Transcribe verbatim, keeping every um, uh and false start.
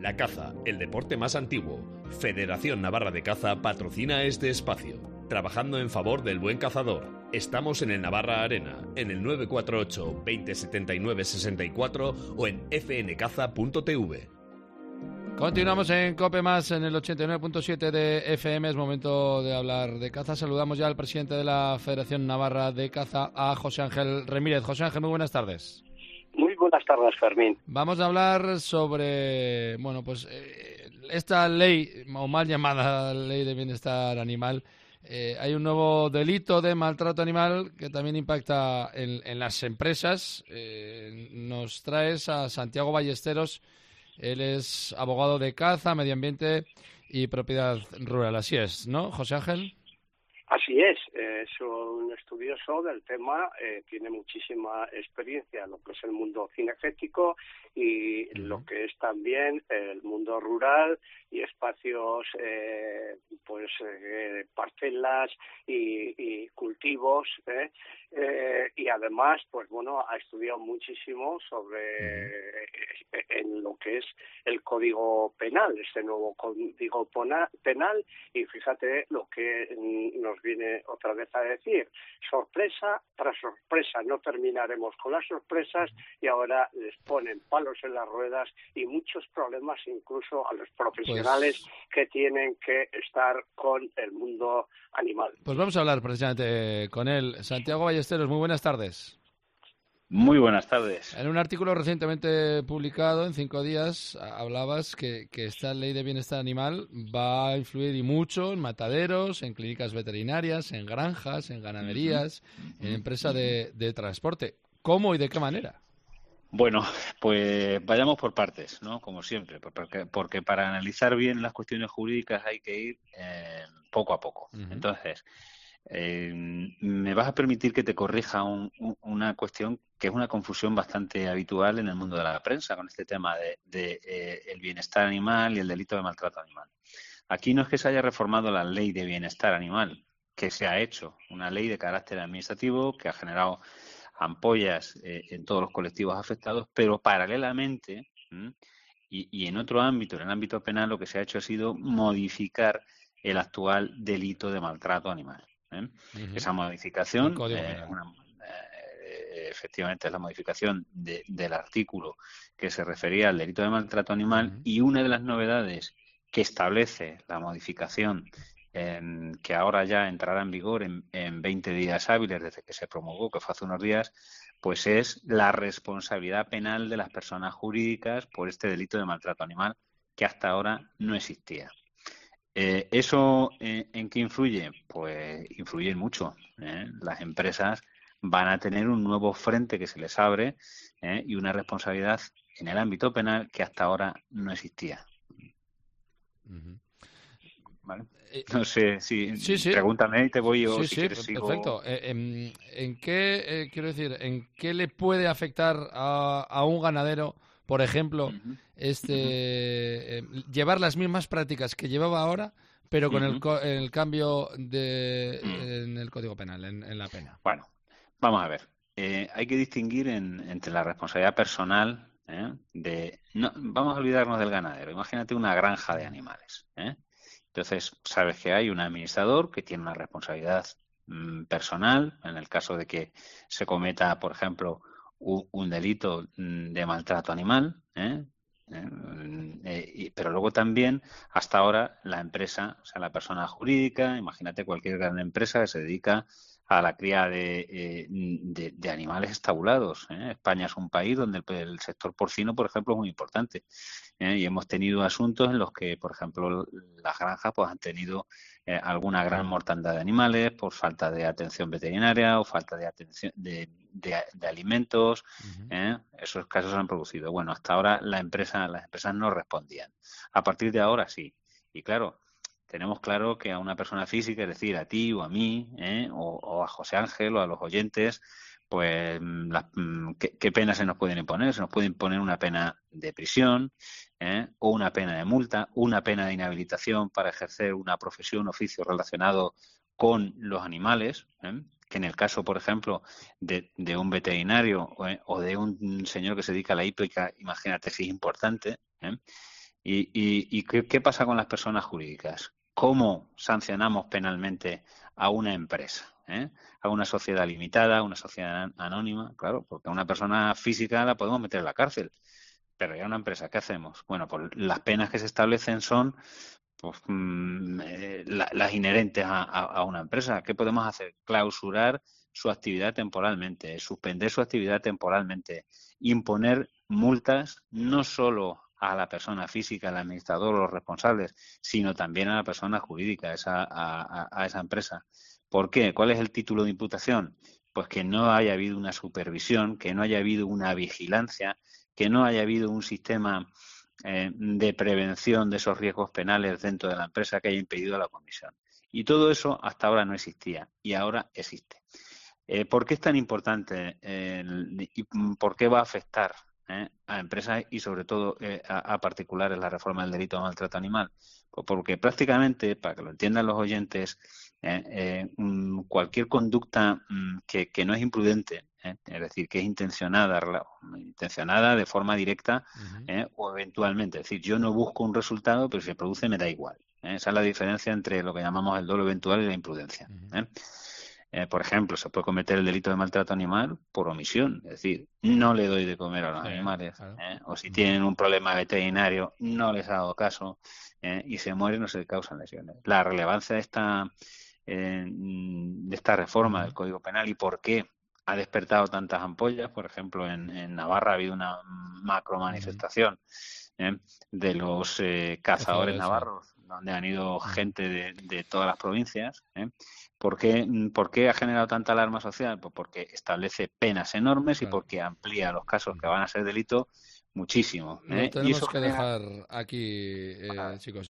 La caza, el deporte más antiguo. Federación Navarra de Caza patrocina este espacio. Trabajando en favor del buen cazador. Estamos en el Navarra Arena, en el nueve cuatro ocho, veinte setenta y nueve sesenta y cuatro o en f n caza punto t v. Continuamos en COPE Más, en el ochenta y nueve punto siete de F M. Es momento de hablar de caza. Saludamos ya al presidente de la Federación Navarra de Caza, a José Ángel Remírez. José Ángel, muy buenas tardes. Muy buenas tardes, Fermín. Vamos a hablar sobre, bueno, pues eh, esta ley, o mal llamada Ley de Bienestar Animal. Eh, hay un nuevo delito de maltrato animal que también impacta en, en las empresas. Eh, nos traes a Santiago Ballesteros. Él es abogado de caza, medio ambiente y propiedad rural. Así es, ¿no, José Ángel? Así es, es un estudioso del tema, eh, tiene muchísima experiencia en lo que es el mundo cinegético y uh-huh. lo que es también el mundo rural y espacios, eh, pues eh, parcelas y, y cultivos, ¿eh? Eh, y además, pues bueno, ha estudiado muchísimo sobre uh-huh. en lo que es el Código Penal, este nuevo Código Penal, y fíjate lo que nos viene otra vez a decir, sorpresa tras sorpresa, no terminaremos con las sorpresas y ahora les ponen palos en las ruedas y muchos problemas incluso a los profesionales pues, que tienen que estar con el mundo animal. Pues vamos a hablar precisamente con él. Santiago Ballesteros, muy buenas tardes. Muy buenas tardes. En un artículo recientemente publicado, en cinco días, hablabas que, que esta ley de bienestar animal va a influir y mucho en mataderos, en clínicas veterinarias, en granjas, en ganaderías, uh-huh. en empresas de, de transporte. ¿Cómo y de qué manera? Bueno, pues vayamos por partes, ¿no? Como siempre, porque, porque para analizar bien las cuestiones jurídicas hay que ir eh, poco a poco. Uh-huh. Entonces, Eh, me vas a permitir que te corrija un, un, una cuestión que es una confusión bastante habitual en el mundo de la prensa con este tema de, de eh, el bienestar animal y el delito de maltrato animal. Aquí no es que se haya reformado la ley de bienestar animal, que se ha hecho una ley de carácter administrativo que ha generado ampollas eh, en todos los colectivos afectados, pero paralelamente y, y en otro ámbito, en el ámbito penal, lo que se ha hecho ha sido modificar el actual delito de maltrato animal. ¿Eh? Uh-huh. Esa modificación, eh, una, eh, efectivamente, es la modificación de, del artículo que se refería al delito de maltrato animal uh-huh. y una de las novedades que establece la modificación eh, que ahora ya entrará en vigor en, en veinte días hábiles desde que se promulgó, que fue hace unos días, pues es la responsabilidad penal de las personas jurídicas por este delito de maltrato animal que hasta ahora no existía. Eh, ¿Eso eh, en qué influye? Pues influye en mucho. ¿eh? Las empresas van a tener un nuevo frente que se les abre ¿eh? y una responsabilidad en el ámbito penal que hasta ahora no existía. Uh-huh. ¿Vale? No sé si sí, sí. pregúntame y te voy yo. Sí, si sí, quieres, sigo... perfecto. Eh, en, ¿En qué, eh, quiero decir, en qué le puede afectar a, a un ganadero, por ejemplo, uh-huh. este uh-huh. eh, llevar las mismas prácticas que llevaba ahora, pero con uh-huh. el, el cambio de uh-huh. en el Código Penal, en, en la pena? Bueno, vamos a ver. Eh, hay que distinguir en, entre la responsabilidad personal ¿eh? de... No, vamos a olvidarnos del ganadero. Imagínate una granja de animales. ¿eh? Entonces, sabes que hay un administrador que tiene una responsabilidad mmm, personal, en el caso de que se cometa, por ejemplo, un, un delito de maltrato animal, ¿eh? Eh, eh, pero luego también, hasta ahora, la empresa, o sea, la persona jurídica, imagínate cualquier gran empresa que se dedica a la cría de, eh, de, de animales estabulados. ¿eh? España es un país donde el, el sector porcino, por ejemplo, es muy importante. ¿eh? Y hemos tenido asuntos en los que, por ejemplo, las granjas pues han tenido eh, alguna gran mortandad de animales por falta de atención veterinaria o falta de atención de, de, de alimentos. Uh-huh. ¿eh? Esos casos se han producido. Bueno, hasta ahora la empresa, las empresas no respondían. A partir de ahora sí. Y claro, tenemos claro que a una persona física, es decir, a ti o a mí, ¿eh? o, o a José Ángel o a los oyentes, pues las, ¿qué, ¿qué penas se nos pueden imponer? Se nos puede imponer una pena de prisión ¿eh? o una pena de multa, una pena de inhabilitación para ejercer una profesión, oficio relacionado con los animales, ¿eh? que en el caso, por ejemplo, de, de un veterinario ¿eh? o de un señor que se dedica a la hípica, imagínate si es importante, ¿eh? ¿Y, y, y qué, qué pasa con las personas jurídicas? ¿Cómo sancionamos penalmente a una empresa? ¿eh? A una sociedad limitada, a una sociedad anónima, claro, porque a una persona física la podemos meter en la cárcel, pero ya una empresa, ¿qué hacemos? Bueno, pues las penas que se establecen son pues, mm, eh, la, las inherentes a, a, a una empresa. ¿Qué podemos hacer? Clausurar su actividad temporalmente, suspender su actividad temporalmente, imponer multas no solo a la persona física, al administrador o los responsables, sino también a la persona jurídica, a esa, a, a esa empresa. ¿Por qué? ¿Cuál es el título de imputación? Pues que no haya habido una supervisión, que no haya habido una vigilancia, que no haya habido un sistema eh, de prevención de esos riesgos penales dentro de la empresa que haya impedido la comisión. Y todo eso hasta ahora no existía y ahora existe. Eh, ¿Por qué es tan importante eh, y por qué va a afectar eh, a empresas y sobre todo eh, a, a particulares la reforma del delito de maltrato animal? Pues porque prácticamente, para que lo entiendan los oyentes, eh, eh, cualquier conducta que, que no es imprudente, ¿eh? Es decir, que es intencionada, intencionada de forma directa uh-huh. ¿eh? o eventualmente. Es decir, yo no busco un resultado, pero si se produce me da igual. ¿eh? Esa es la diferencia entre lo que llamamos el dolo eventual y la imprudencia. Uh-huh. ¿eh? Eh, por ejemplo, se puede cometer el delito de maltrato animal por omisión, es decir, no le doy de comer a los sí, animales, claro. ¿eh? o si tienen un problema veterinario, no les hago caso ¿eh? y se mueren o se causan lesiones. La relevancia de esta, eh, de esta reforma del Código Penal y por qué ha despertado tantas ampollas, por ejemplo, en, en Navarra ha habido una macro manifestación ¿eh? de los eh, cazadores navarros, donde han ido gente de, de todas las provincias. ¿eh? ¿Por qué, ¿Por qué ha generado tanta alarma social? Pues porque establece penas enormes claro. y porque amplía los casos que van a ser delito muchísimo. ¿eh? Lo tenemos y eso que genera... dejar aquí, eh, chicos.